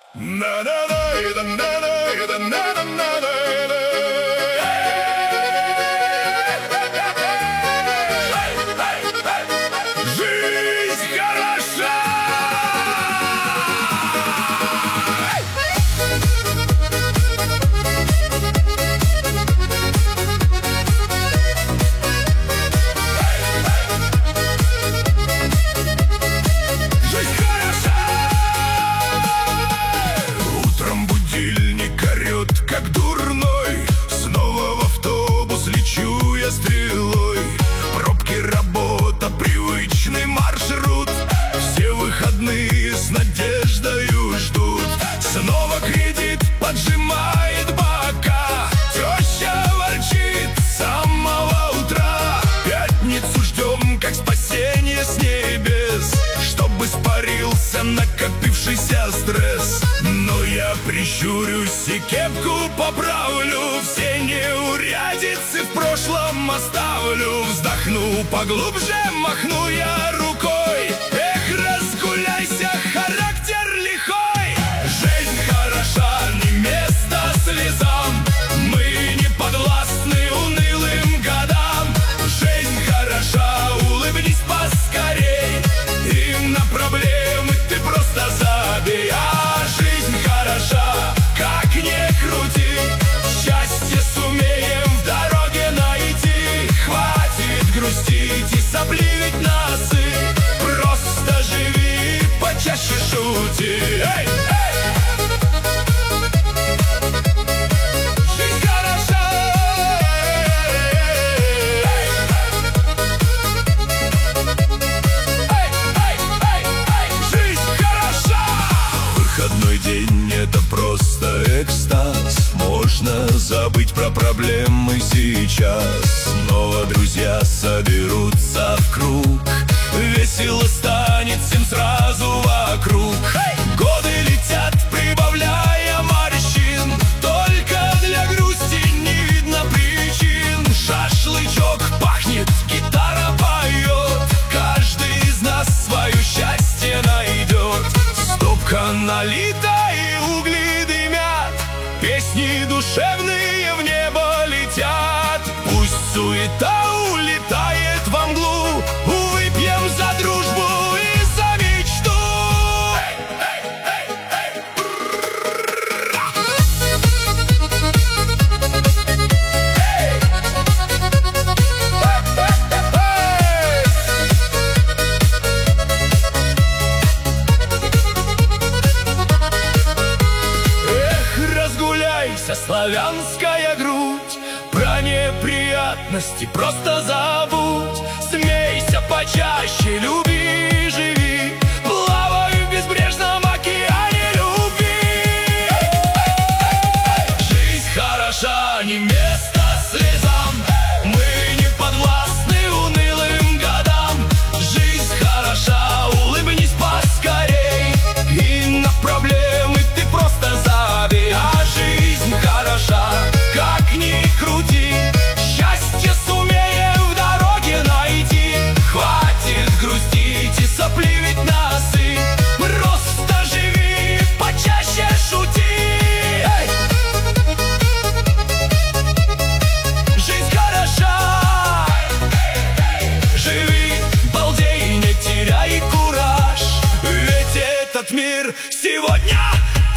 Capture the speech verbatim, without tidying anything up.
Как дурной, снова в автобус лечу я стрелой. Пробки, работа, привычный маршрут. Все выходные с надеждою ждут. Снова кредит поджимает бока. Теща ворчит с самого утра. Пятницу ждем, как спасение с небес, чтобы испарился накопившийся стресс. Но я прищурюсь и кепку поправлю, все неурядицы в прошлом оставлю. Вздохну поглубже, махну я рукой. Эх, разгуляйся, характер лихой. Жизнь хороша, не место слезам. Мы не подвластны унылым годам. Жизнь хороша, улыбнись поскорей. И на проблемы ты просто забей. А жизнь хороша, как ни крути, счастье сумеем в дороге найти. Хватит грустить и сопливить носы, просто живи, почаще шути. Эй, эй! Жизнь хороша, эй, эй, эй, эй! Жизнь хороша! Выходной день — это просто экстаз. Можно забыть про проблемы сейчас. Снова друзья соберутся в круг. Весело станет всем сразу вокруг. Годы летят, прибавляя морщин. Только для грусти не видно причин. Шашлычок пахнет, гитара поет. Каждый из нас свое счастье найдет. Стопка налита и угли дымят. Песни душевные в небо летят. Пусть суета улетает во мглу. Выпьем за дружбу и за мечту. Эй, эй, эй, эй. Эх, разгуляйся, славянская грудь. Про неприятности просто забудь. Смейся почаще, люби, живи. Плавай в безбрежном океане любви. Жизнь хороша, не место слезам. Мы не подвластны унылым годам. Жизнь хороша, улыбнись поскорей. И на проблемы ты просто забей. А жизнь хороша, как ни крути, счастье сумеем в дороге найти. Хватит грустить и сопливить носы, просто живи, почаще шути. Эй! Жизнь хороша, живи, балдей, не теряй кураж. Ведь этот мир сегодня